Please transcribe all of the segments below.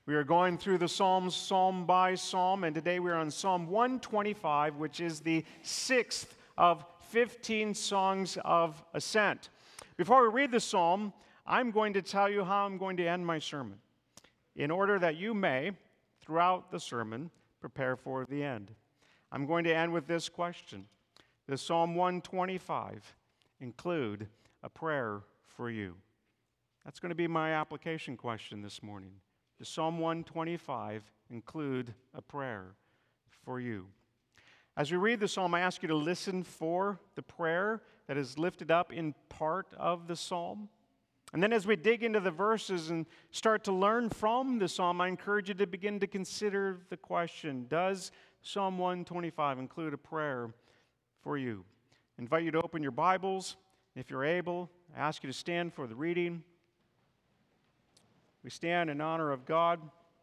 We are going through the Psalms, psalm by psalm, and today we are on Psalm 125, which is the sixth of 15 songs of ascent. Before we read the psalm, I'm going to tell you how I'm going to end my sermon, in order that you may, throughout the sermon, prepare for the end. I'm going to end with this question. Does Psalm 125 include a prayer for you? That's going to be my application question this morning. Does Psalm 125 include a prayer for you? As we read the psalm, I ask you to listen for the prayer that is lifted up in part of the psalm. And then as we dig into the verses and start to learn from the psalm, I encourage you to begin to consider the question, does Psalm 125 include a prayer for you? I invite you to open your Bibles. If you're able, I ask you to stand for the reading. We stand in honor of God.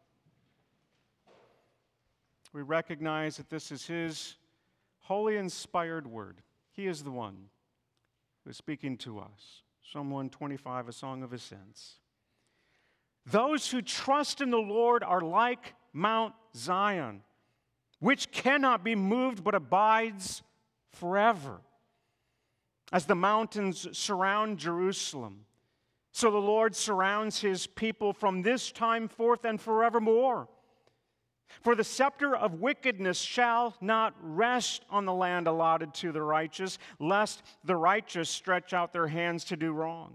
We recognize that this is His holy inspired word. He is the one who is speaking to us. Psalm 125, a song of ascents. Those who trust in the Lord are like Mount Zion, which cannot be moved but abides forever. As the mountains surround Jerusalem, so the Lord surrounds His people from this time forth and forevermore. For the scepter of wickedness shall not rest on the land allotted to the righteous, lest the righteous stretch out their hands to do wrong.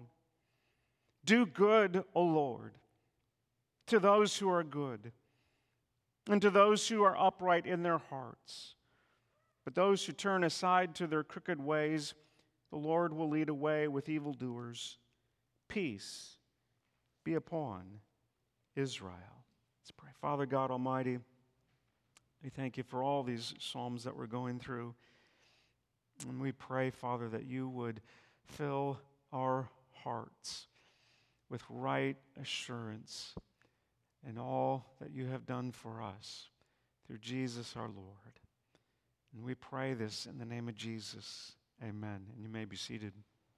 Do good, O Lord, to those who are good, and to those who are upright in their hearts. But those who turn aside to their crooked ways, the Lord will lead away with evildoers. Peace be upon Israel. Let's pray. Father God Almighty, we thank you for all these psalms that we're going through. And we pray, Father, that you would fill our hearts with right assurance in all that you have done for us through Jesus our Lord. And we pray this in the name of Jesus. Amen. And you may be seated.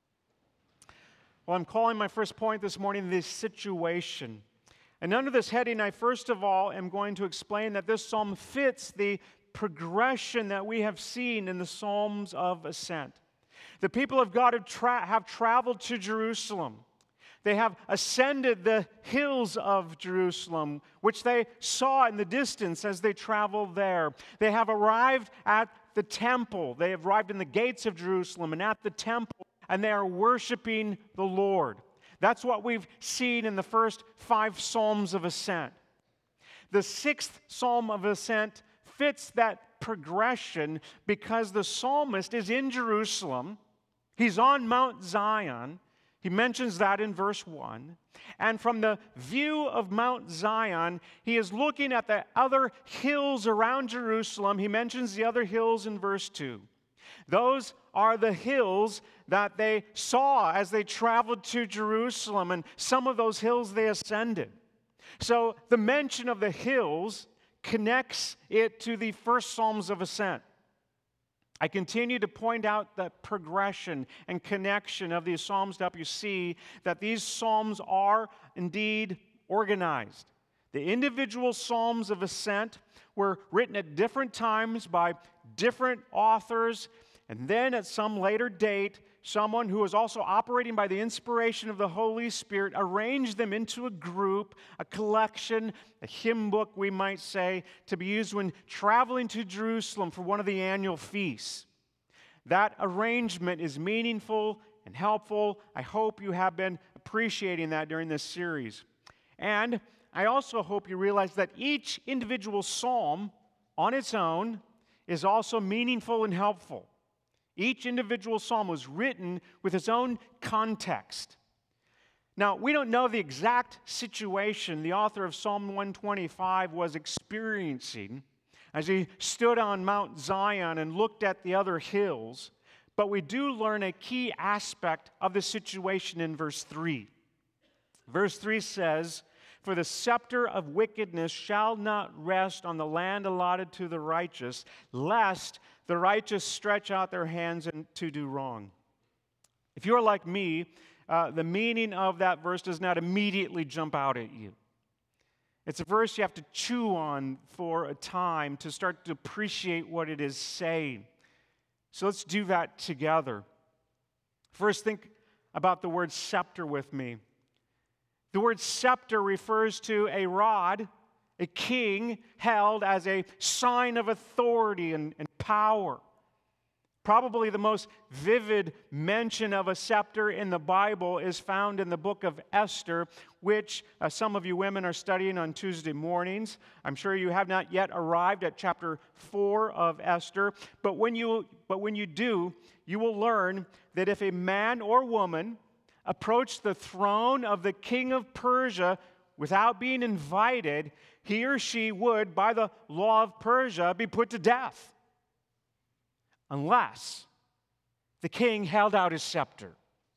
Well, I'm calling my first point this morning, the situation. And under this heading, I first of all am going to explain that this psalm fits the progression that we have seen in the Psalms of Ascent. The people of God have traveled to Jerusalem. They have ascended the hills of Jerusalem, which they saw in the distance as they traveled there. They have arrived at the temple. They have arrived in the gates of Jerusalem and at the temple, and they are worshiping the Lord. That's what we've seen in the first 5 Psalms of Ascent. The 6th Psalm of Ascent fits that progression because the psalmist is in Jerusalem. He's on Mount Zion. He mentions that in verse 1. And from the view of Mount Zion, he is looking at the other hills around Jerusalem. He mentions the other hills in verse 2. Those are the hills that they saw as they traveled to Jerusalem, and some of those hills they ascended. So the mention of the hills connects it to the first Psalms of Ascent. I continue to point out the progression and connection of these Psalms to help you see that these Psalms are indeed organized. The individual Psalms of Ascent were written at different times by different authors, and then at some later date, someone who was also operating by the inspiration of the Holy Spirit arranged them into a group, a collection, a hymn book, we might say, to be used when traveling to Jerusalem for one of the annual feasts. That arrangement is meaningful and helpful. I hope you have been appreciating that during this series. And I also hope you realize that each individual psalm on its own is also meaningful and helpful. Each individual psalm was written with its own context. Now, we don't know the exact situation the author of Psalm 125 was experiencing as he stood on Mount Zion and looked at the other hills, but we do learn a key aspect of the situation in verse 3. Verse 3 says, "For the scepter of wickedness shall not rest on the land allotted to the righteous, lest the righteous stretch out their hands to do wrong." If you're like me, the meaning of that verse does not immediately jump out at you. It's a verse you have to chew on for a time to start to appreciate what it is saying. So let's do that together. First, think about the word scepter with me. The word scepter refers to a rod a king held as a sign of authority and power. Probably the most vivid mention of a scepter in the Bible is found in the book of Esther, which some of you women are studying on Tuesday mornings. I'm sure you have not yet arrived at chapter 4 of Esther, but when you do, you will learn that if a man or woman approached the throne of the king of Persia without being invited, he or she would, by the law of Persia, be put to death, unless the king held out his scepter.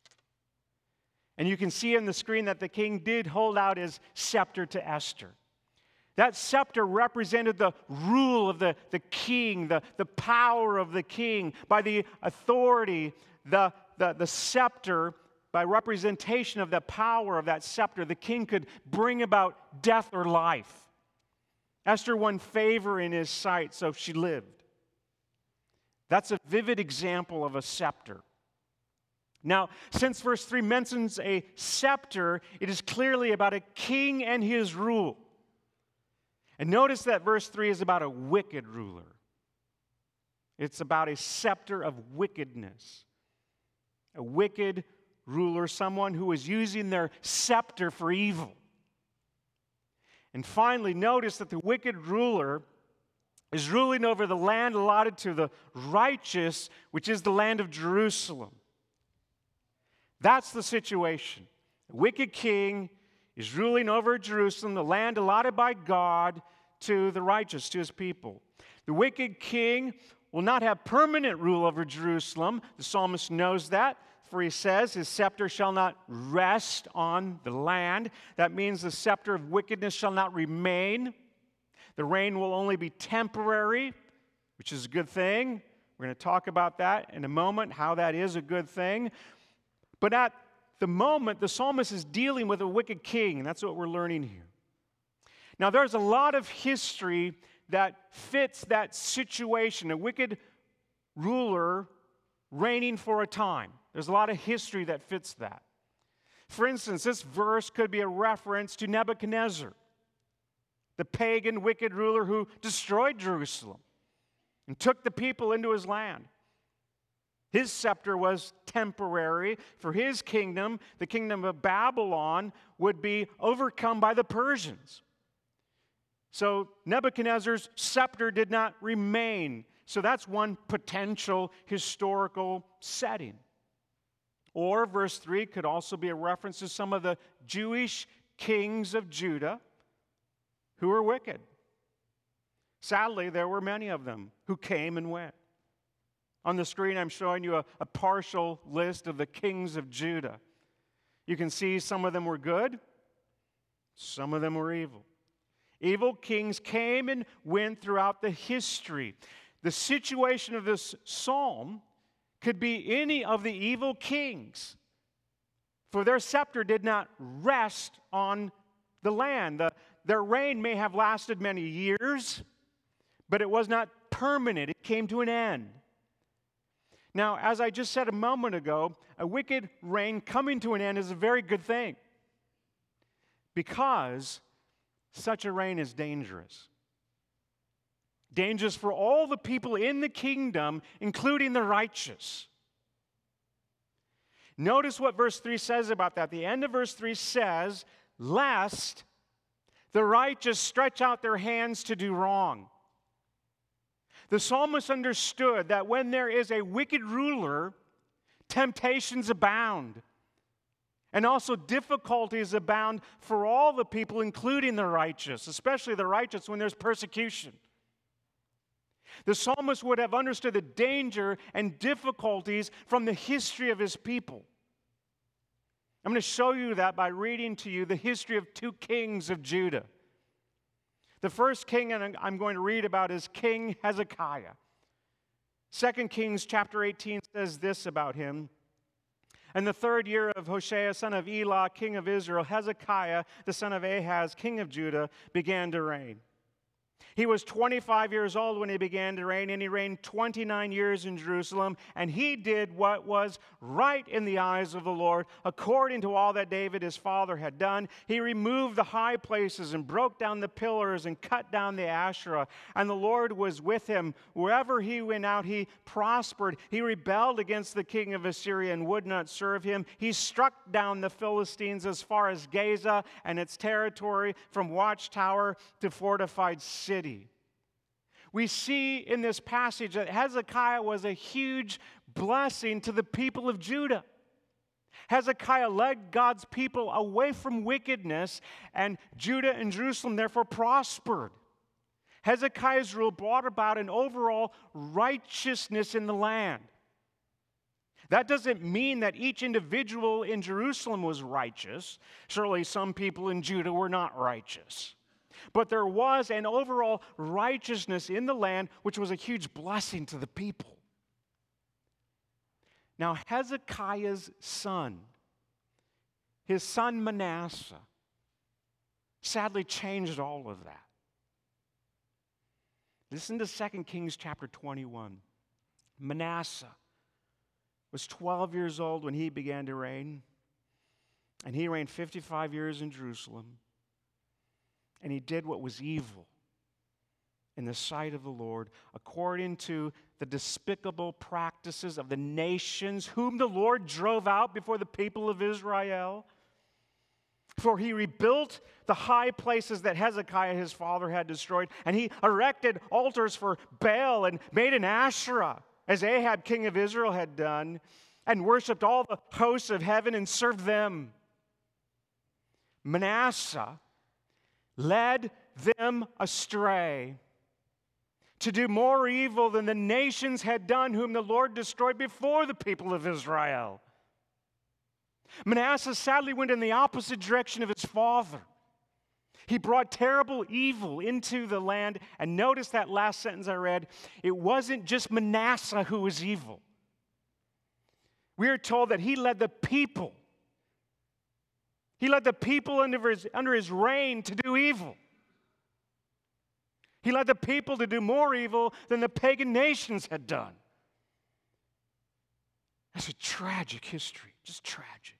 And you can see on the screen that the king did hold out his scepter to Esther. That scepter represented the rule of the king, the power of the king. By the authority, the scepter, by representation of the power of that scepter, the king could bring about death or life. Esther won favor in his sight, so she lived. That's a vivid example of a scepter. Now, since verse 3 mentions a scepter, it is clearly about a king and his rule. And notice that verse 3 is about a wicked ruler. It's about a scepter of wickedness. A wicked ruler, someone who is using their scepter for evil. And finally, notice that the wicked ruler is ruling over the land allotted to the righteous, which is the land of Jerusalem. That's the situation. The wicked king is ruling over Jerusalem, the land allotted by God to the righteous, to his people. The wicked king will not have permanent rule over Jerusalem. The psalmist knows that, for he says, his scepter shall not rest on the land. That means the scepter of wickedness shall not remain. The reign will only be temporary, which is a good thing. We're going to talk about that in a moment, how that is a good thing. But at the moment, the psalmist is dealing with a wicked king, and that's what we're learning here. Now, there's a lot of history that fits that situation, a wicked ruler reigning for a time. There's a lot of history that fits that. For instance, this verse could be a reference to Nebuchadnezzar, the pagan wicked ruler who destroyed Jerusalem and took the people into his land. His scepter was temporary, for his kingdom, the kingdom of Babylon, would be overcome by the Persians. So Nebuchadnezzar's scepter did not remain. So that's one potential historical setting. Or verse 3 could also be a reference to some of the Jewish kings of Judah who were wicked. Sadly, there were many of them who came and went. On the screen, I'm showing you a partial list of the kings of Judah. You can see some of them were good, some of them were evil. Evil kings came and went throughout the history. The situation of this psalm could be any of the evil kings, for their scepter did not rest on the land. Their reign may have lasted many years, but it was not permanent. It came to an end. Now, as I just said a moment ago, a wicked reign coming to an end is a very good thing, because such a reign is dangerous. Dangerous for all the people in the kingdom, including the righteous. Notice what verse 3 says about that. The end of verse 3 says, lest the righteous stretch out their hands to do wrong. The psalmist understood that when there is a wicked ruler, temptations abound. And also difficulties abound for all the people, including the righteous, especially the righteous when there's persecution. The psalmist would have understood the danger and difficulties from the history of his people. I'm going to show you that by reading to you the history of two kings of Judah. The first king I'm going to read about is King Hezekiah. 2 Kings chapter 18 says this about him. In the 3rd year of Hoshea, son of Elah, king of Israel, Hezekiah, the son of Ahaz, king of Judah, began to reign. He was 25 years old when he began to reign, and he reigned 29 years in Jerusalem, and he did what was right in the eyes of the Lord, according to all that David his father had done. He removed the high places and broke down the pillars and cut down the Asherah, and the Lord was with him. Wherever he went out, he prospered. He rebelled against the king of Assyria and would not serve him. He struck down the Philistines as far as Gaza and its territory, from watchtower to fortified city. We see in this passage that Hezekiah was a huge blessing to the people of Judah. Hezekiah led God's people away from wickedness, and Judah and Jerusalem therefore prospered. Hezekiah's rule brought about an overall righteousness in the land. That doesn't mean that each individual in Jerusalem was righteous. Surely some people in Judah were not righteous. But there was an overall righteousness in the land, which was a huge blessing to the people. Now, Hezekiah's son, his son Manasseh, sadly changed all of that. Listen to 2 Kings chapter 21. Manasseh was 12 years old when he began to reign, and he reigned 55 years in Jerusalem. And he did what was evil in the sight of the Lord, according to the despicable practices of the nations whom the Lord drove out before the people of Israel. For he rebuilt the high places that Hezekiah his father had destroyed, and he erected altars for Baal and made an Asherah, as Ahab king of Israel had done, and worshipped all the hosts of heaven and served them. Manasseh led them astray to do more evil than the nations had done, whom the Lord destroyed before the people of Israel. Manasseh sadly went in the opposite direction of his father. He brought terrible evil into the land, and notice that last sentence I read. It wasn't just Manasseh who was evil. We are told that he led the people. He led the people under his reign to do evil. He led the people to do more evil than the pagan nations had done. That's a tragic history, just tragic.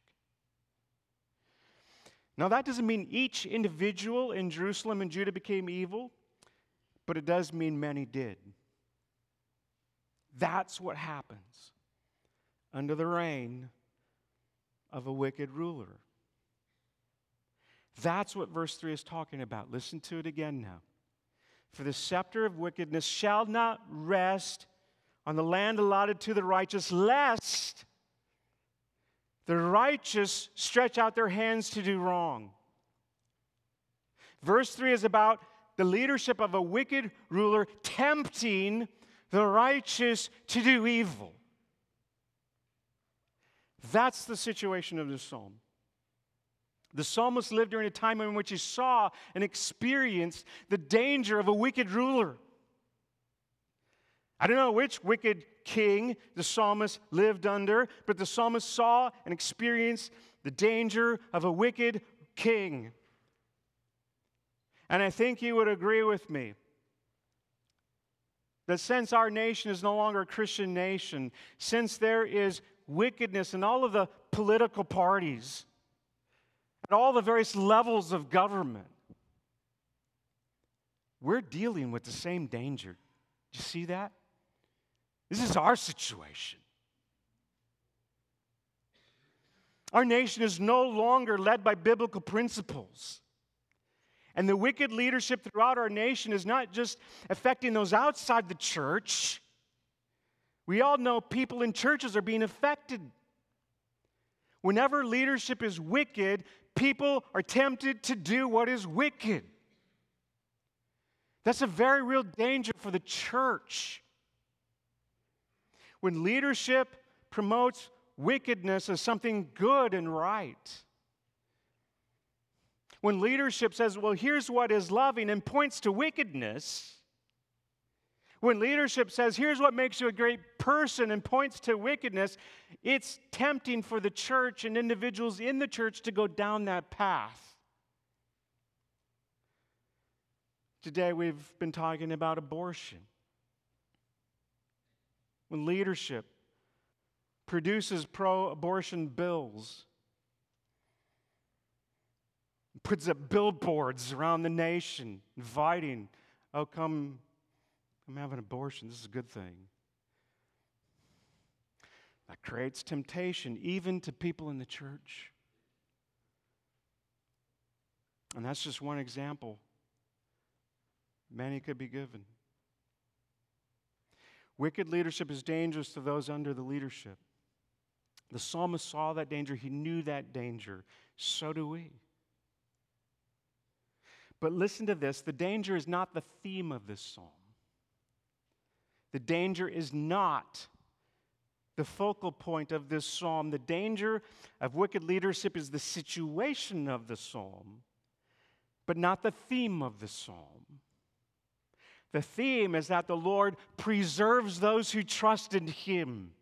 Now, that doesn't mean each individual in Jerusalem and Judah became evil, but it does mean many did. That's what happens under the reign of a wicked ruler. That's what verse 3 is talking about. Listen to it again now. For the scepter of wickedness shall not rest on the land allotted to the righteous, lest the righteous stretch out their hands to do wrong. Verse 3 is about the leadership of a wicked ruler tempting the righteous to do evil. That's the situation of this psalm. The psalmist lived during a time in which he saw and experienced the danger of a wicked ruler. I don't know which wicked king the psalmist lived under, but the psalmist saw and experienced the danger of a wicked king. And I think you would agree with me that since our nation is no longer a Christian nation, since there is wickedness in all of the political parties, at all the various levels of government, we're dealing with the same danger. Do you see that? This is our situation. Our nation is no longer led by biblical principles. And the wicked leadership throughout our nation is not just affecting those outside the church. We all know people in churches are being affected. Whenever leadership is wicked, people are tempted to do what is wicked. That's a very real danger for the church. When leadership promotes wickedness as something good and right. When leadership says, well, here's what is loving and points to wickedness. When leadership says, here's what makes you a great person and points to wickedness, it's tempting for the church and individuals in the church to go down that path. Today we've been talking about abortion. When leadership produces pro-abortion bills, puts up billboards around the nation, inviting, oh, come have an abortion. This is a good thing. That creates temptation, even to people in the church. And that's just one example. Many could be given. Wicked leadership is dangerous to those under the leadership. The psalmist saw that danger. He knew that danger. So do we. But listen to this. The danger is not the theme of this psalm. The danger is not the focal point of this psalm. The danger of wicked leadership is the situation of the psalm, but not the theme of the psalm. The theme is that the Lord preserves those who trust in Him.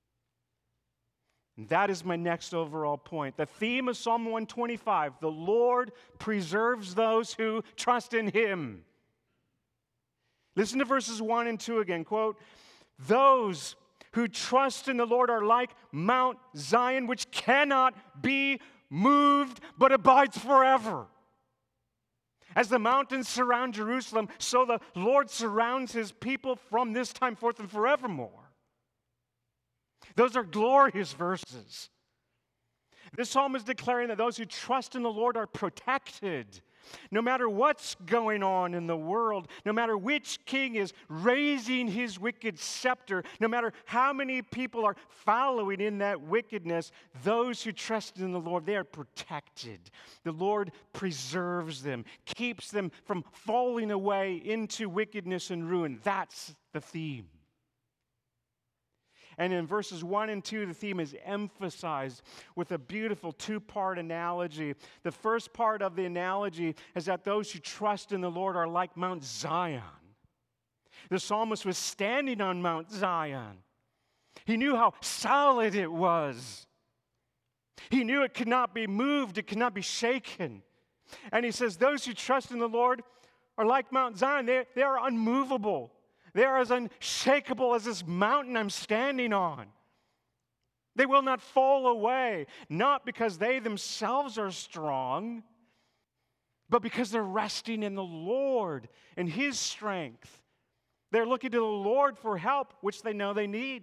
And that is my next overall point. The theme of Psalm 125, the Lord preserves those who trust in Him. Listen to verses 1 and 2 again. Quote, those who trust in the Lord are like Mount Zion, which cannot be moved but abides forever. As the mountains surround Jerusalem, so the Lord surrounds His people from this time forth and forevermore. Those are glorious verses. This psalm is declaring that those who trust in the Lord are protected. No matter what's going on in the world, no matter which king is raising his wicked scepter, no matter how many people are following in that wickedness, those who trust in the Lord, they are protected. The Lord preserves them, keeps them from falling away into wickedness and ruin. That's the theme. And in verses 1 and 2, the theme is emphasized with a beautiful two-part analogy. The first part of the analogy is that those who trust in the Lord are like Mount Zion. The psalmist was standing on Mount Zion. He knew how solid it was. He knew it could not be moved, it could not be shaken. And he says, those who trust in the Lord are like Mount Zion. They are unmovable. They are as unshakable as this mountain I'm standing on. They will not fall away, not because they themselves are strong, but because they're resting in the Lord and His strength. They're looking to the Lord for help, which they know they need.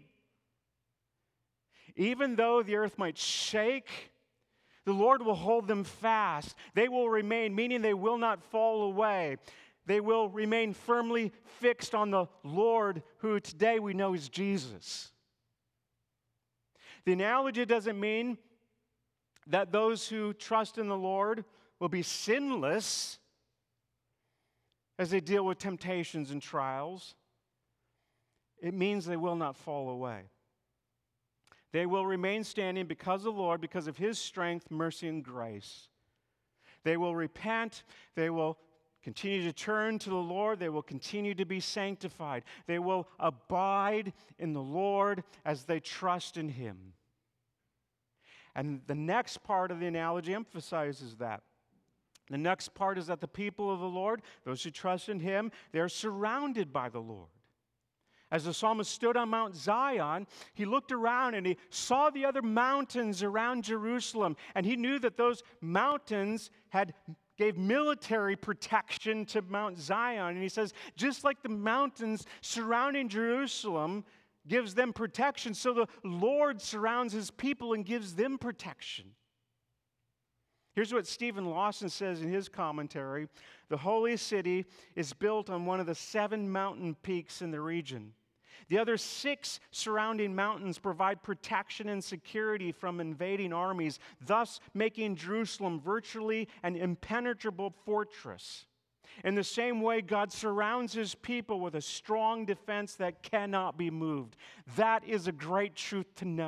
Even though the earth might shake, the Lord will hold them fast. They will remain, meaning they will not fall away. They will remain firmly fixed on the Lord, who today we know is Jesus. The analogy doesn't mean that those who trust in the Lord will be sinless as they deal with temptations and trials. It means they will not fall away. They will remain standing because of the Lord, because of His strength, mercy, and grace. They will repent. They will continue to turn to the Lord. They will continue to be sanctified. They will abide in the Lord as they trust in Him. And the next part of the analogy emphasizes that. The next part is that the people of the Lord, those who trust in Him, they're surrounded by the Lord. As the psalmist stood on Mount Zion, he looked around and he saw the other mountains around Jerusalem, and he knew that those mountains gave military protection to Mount Zion. And he says, just like the mountains surrounding Jerusalem gives them protection, so the Lord surrounds His people and gives them protection. Here's what Stephen Lawson says in his commentary. The holy city is built on one of the 7 mountain peaks in the region. The other 6 surrounding mountains provide protection and security from invading armies, thus making Jerusalem virtually an impenetrable fortress. In the same way, God surrounds His people with a strong defense that cannot be moved. That is a great truth to know.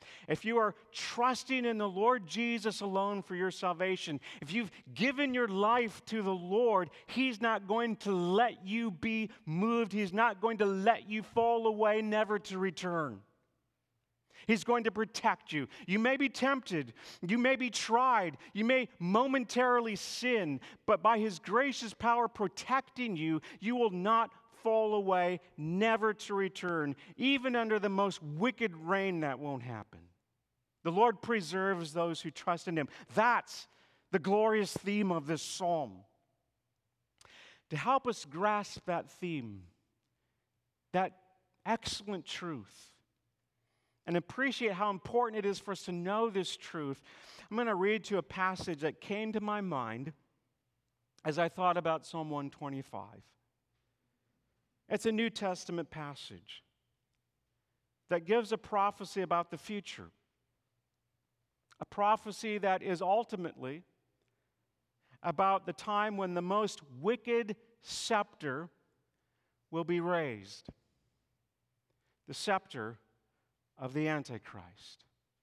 if you are trusting in the Lord Jesus alone for your salvation, if you've given your life to the Lord, He's not going to let you be moved. He's not going to let you fall away, never to return. He's going to protect you. You may be tempted. You may be tried. You may momentarily sin. But by His gracious power protecting you, you will not fall away, never to return. Even under the most wicked reign, that won't happen. The Lord preserves those who trust in Him. That's the glorious theme of this psalm. To help us grasp that theme, that excellent truth, and appreciate how important it is for us to know this truth, I'm going to read to a passage that came to my mind as I thought about Psalm 125. It's a New Testament passage that gives a prophecy about the future, a prophecy that is ultimately about the time when the most wicked scepter will be raised, the scepter of the Antichrist.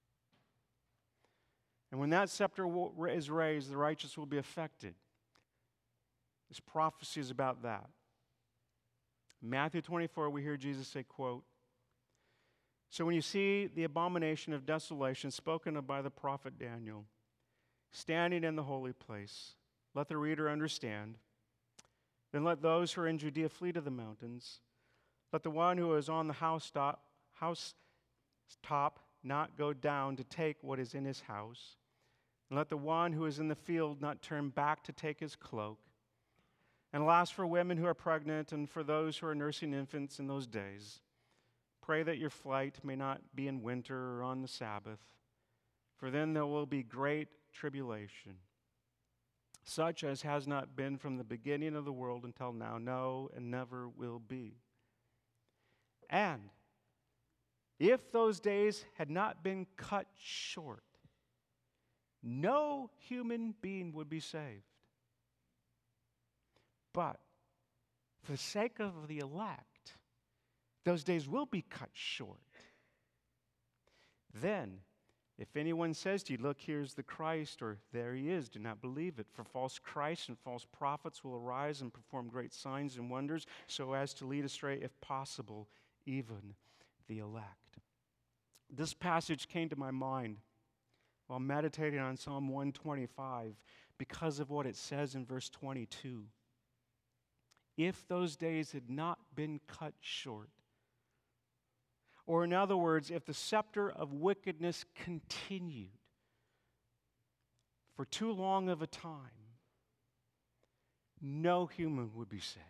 And when that scepter is raised, the righteous will be affected. This prophecy is about that. In Matthew 24, we hear Jesus say, quote, "So when you see the abomination of desolation spoken of by the prophet Daniel standing in the holy place, let the reader understand. Then let those who are in Judea flee to the mountains. Let the one who is on the housetop not go down to take what is in his house. And let the one who is in the field not turn back to take his cloak. And alas, for women who are pregnant and for those who are nursing infants in those days, pray that your flight may not be in winter or on the Sabbath, for then there will be great tribulation, such as has not been from the beginning of the world until now, no, and never will be. And if those days had not been cut short, no human being would be saved. But for the sake of the elect, those days will be cut short. Then, if anyone says to you, look, here's the Christ, or there he is, do not believe it. For false Christs and false prophets will arise and perform great signs and wonders, so as to lead astray, if possible, even the elect. This passage came to my mind while meditating on Psalm 125 because of what it says in verse 22. If those days had not been cut short, or in other words, if the scepter of wickedness continued for too long of a time, no human would be saved.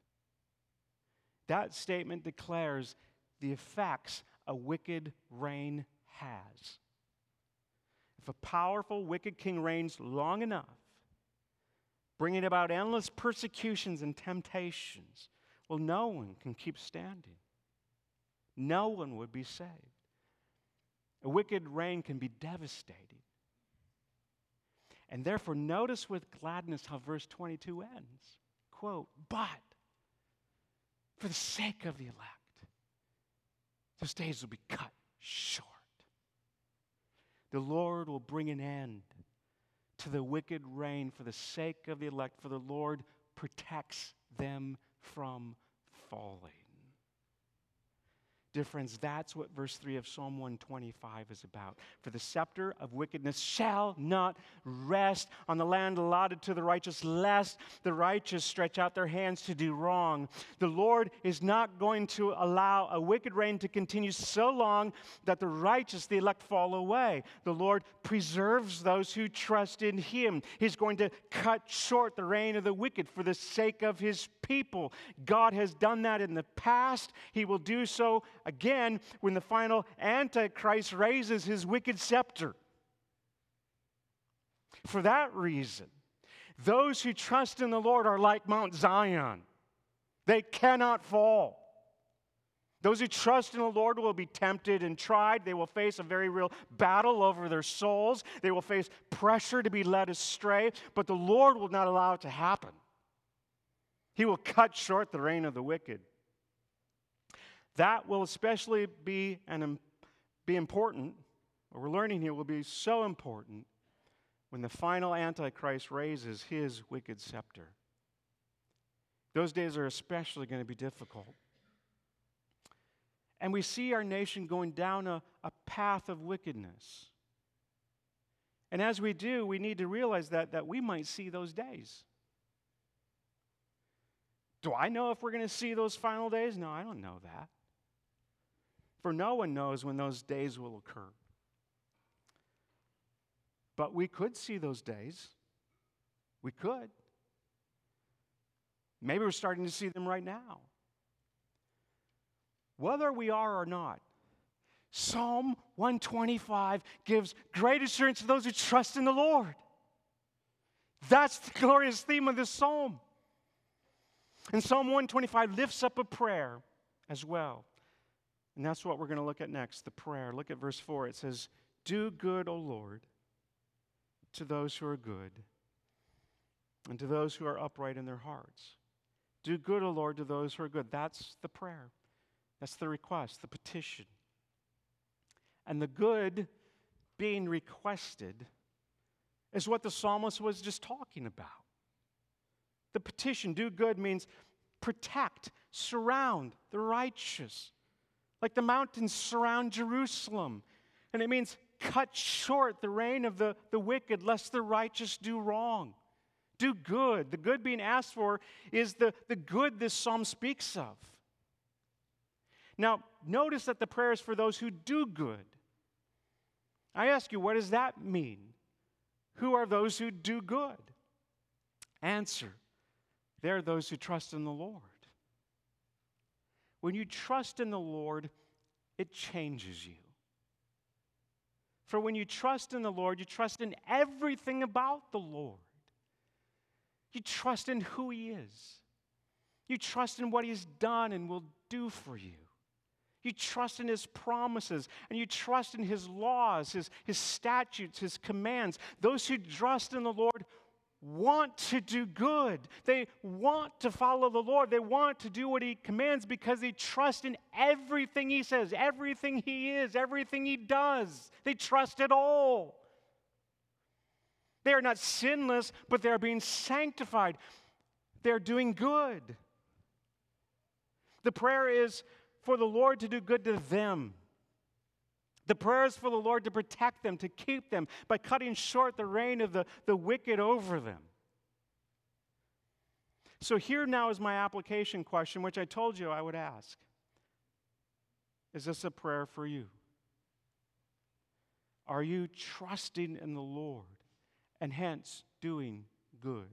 That statement declares the effects a wicked reign has. If a powerful, wicked king reigns long enough, bringing about endless persecutions and temptations, well, no one can keep standing. No one would be saved. A wicked reign can be devastating. And therefore, notice with gladness how verse 22 ends. Quote, but for the sake of the elect, those days will be cut short. The Lord will bring an end to the wicked reign for the sake of the elect, for the Lord protects them from falling. Dear friends, that's what verse 3 of Psalm 125 is about. For the scepter of wickedness shall not rest on the land allotted to the righteous, lest the righteous stretch out their hands to do wrong. The Lord is not going to allow a wicked reign to continue so long that the righteous, the elect, fall away. The Lord preserves those who trust in Him. He's going to cut short the reign of the wicked for the sake of His people. God has done that in the past. He will do so again when the final Antichrist raises his wicked scepter. For that reason, those who trust in the Lord are like Mount Zion. They cannot fall. Those who trust in the Lord will be tempted and tried. They will face a very real battle over their souls. They will face pressure to be led astray, but the Lord will not allow it to happen. He will cut short the reign of the wicked. That will especially be important what we're learning here will be so important when the final Antichrist raises his wicked scepter. Those days are especially going to be difficult. And we see our nation going down a path of wickedness. And as we do, we need to realize that we might see those days. Do I know if we're going to see those final days? No, I don't know that. For no one knows when those days will occur. But we could see those days. We could. Maybe we're starting to see them right now. Whether we are or not, Psalm 125 gives great assurance to those who trust in the Lord. That's the glorious theme of this psalm. And Psalm 125 lifts up a prayer as well. And that's what we're going to look at next, the prayer. Look at verse 4. It says, "Do good, O Lord, to those who are good, and to those who are upright in their hearts." Do good, O Lord, to those who are good. That's the prayer. That's the request, the petition. And the good being requested is what the psalmist was just talking about. The petition, do good, means protect, surround the righteous. Like the mountains surround Jerusalem. And it means cut short the reign of the wicked, lest the righteous do wrong. Do good. The good being asked for is the good this psalm speaks of. Now, notice that the prayer is for those who do good. I ask you, what does that mean? Who are those who do good? Answer, they're those who trust in the Lord. When you trust in the Lord, it changes you. For when you trust in the Lord, you trust in everything about the Lord. You trust in who He is. You trust in what He's done and will do for you. You trust in His promises, and you trust in His laws, His statutes, His commands. Those who trust in the Lord want to do good. They want to follow the Lord. They want to do what He commands because they trust in everything He says, everything He is, everything He does. They trust it all. They are not sinless, but they are being sanctified. They're doing good. The prayer is for the Lord to do good to them. The prayer is for the Lord to protect them, to keep them, by cutting short the reign of the wicked over them. So here now is my application question, which I told you I would ask. Is this a prayer for you? Are you trusting in the Lord and hence doing good?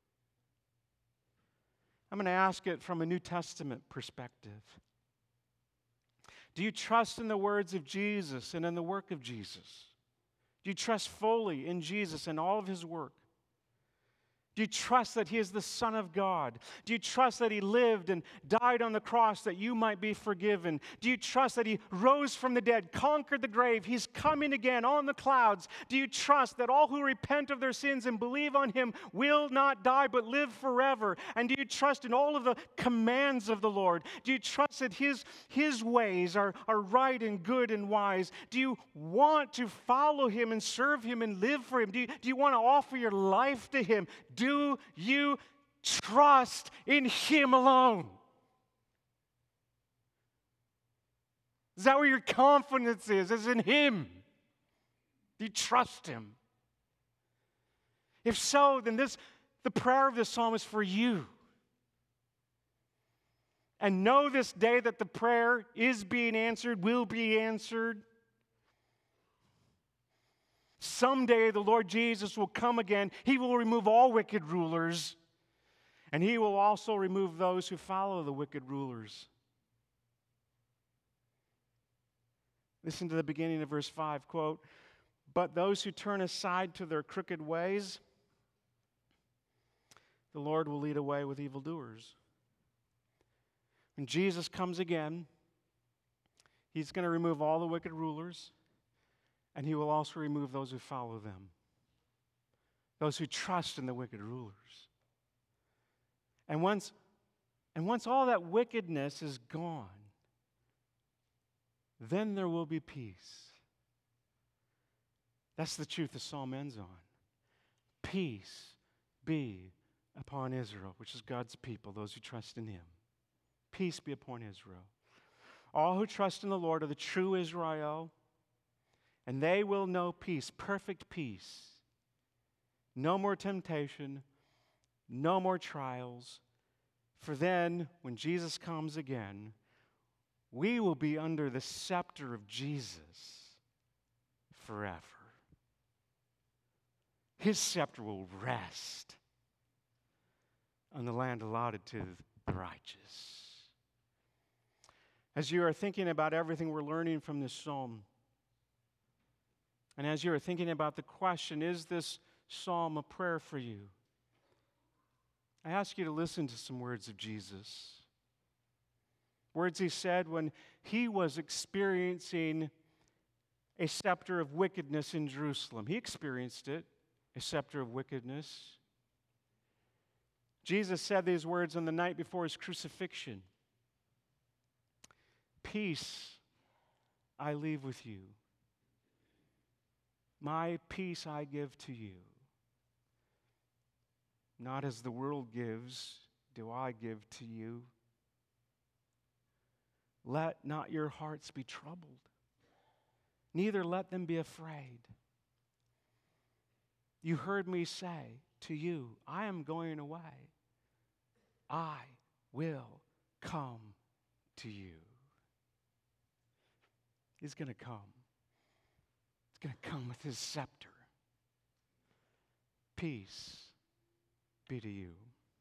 I'm going to ask it from a New Testament perspective. Do you trust in the words of Jesus and in the work of Jesus? Do you trust fully in Jesus and all of His work? Do you trust that He is the Son of God? Do you trust that He lived and died on the cross that you might be forgiven? Do you trust that He rose from the dead, conquered the grave, He's coming again on the clouds? Do you trust that all who repent of their sins and believe on Him will not die but live forever? And do you trust in all of the commands of the Lord? Do you trust that His ways are right and good and wise? Do you want to follow Him and serve Him and live for Him? Do you want to offer your life to Him? Do you trust in Him alone? Is that where your confidence is in Him? Do you trust Him? If so, then the prayer of this psalm is for you. And know this day that the prayer is being answered, will be answered. Someday the Lord Jesus will come again. He will remove all wicked rulers, and He will also remove those who follow the wicked rulers. Listen to the beginning of verse 5, quote, "But those who turn aside to their crooked ways, the Lord will lead away with evildoers." When Jesus comes again, He's going to remove all the wicked rulers, and He will also remove those who follow them, those who trust in the wicked rulers. And once all that wickedness is gone, then there will be peace. That's the truth the psalm ends on. Peace be upon Israel, which is God's people, those who trust in Him. Peace be upon Israel. All who trust in the Lord are the true Israel, and they will know peace, perfect peace. No more temptation, no more trials. For then, when Jesus comes again, we will be under the scepter of Jesus forever. His scepter will rest on the land allotted to the righteous. As you are thinking about everything we're learning from this psalm, and as you are thinking about the question, is this psalm a prayer for you? I ask you to listen to some words of Jesus. Words He said when He was experiencing a scepter of wickedness in Jerusalem. He experienced it, a scepter of wickedness. Jesus said these words on the night before His crucifixion. Peace I leave with you. My peace I give to you. Not as the world gives, do I give to you. Let not your hearts be troubled, neither let them be afraid. You heard me say to you, I am going away. I will come to you. He's going to come. He's going to come with His scepter. Peace be to you.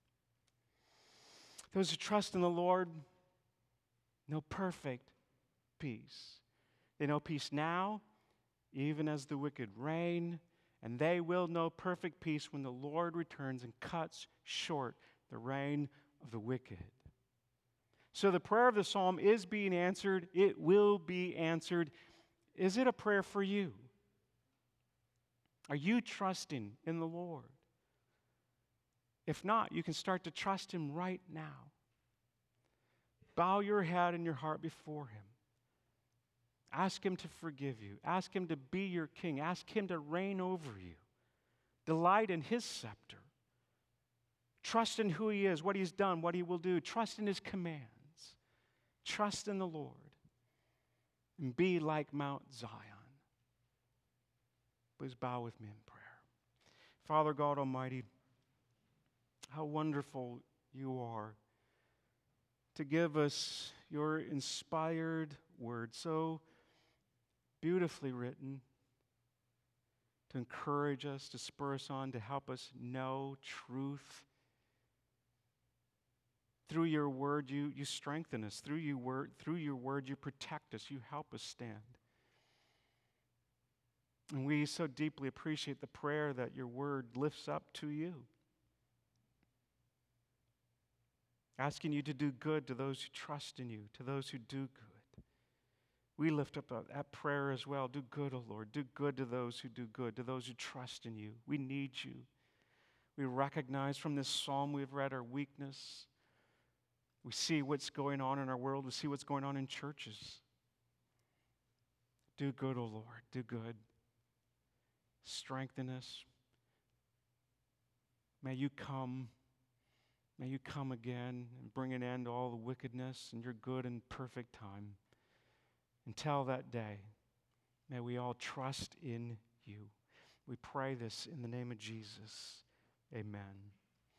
Those who trust in the Lord know perfect peace. They know peace now, even as the wicked reign, and they will know perfect peace when the Lord returns and cuts short the reign of the wicked. So the prayer of the psalm is being answered. It will be answered. Is it a prayer for you? Are you trusting in the Lord? If not, you can start to trust Him right now. Bow your head and your heart before Him. Ask Him to forgive you. Ask Him to be your king. Ask Him to reign over you. Delight in His scepter. Trust in who He is, what He's done, what He will do. Trust in His commands. Trust in the Lord. And be like Mount Zion. Please bow with me in prayer. Father God Almighty, how wonderful You are to give us Your inspired word, so beautifully written, to encourage us, to spur us on, to help us know truth. Through Your word, you strengthen us. Through Your word, You protect us. You help us stand. And we so deeply appreciate the prayer that Your word lifts up to You, asking You to do good to those who trust in You, to those who do good. We lift up that prayer as well. Do good, O Lord. Do good to those who do good, to those who trust in You. We need You. We recognize from this psalm we've read our weakness. We see what's going on in our world. We see what's going on in churches. Do good, O Lord. Do good. Strengthen us. May You come. May You come again and bring an end to all the wickedness in Your good and perfect time. Until that day, may we all trust in You. We pray this in the name of Jesus. Amen.